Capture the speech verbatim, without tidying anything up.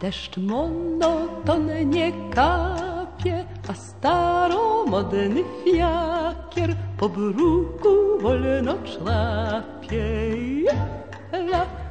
Deszcz monotonnie kapie, a staromodny fiakier po bruku wolno szlapie. La,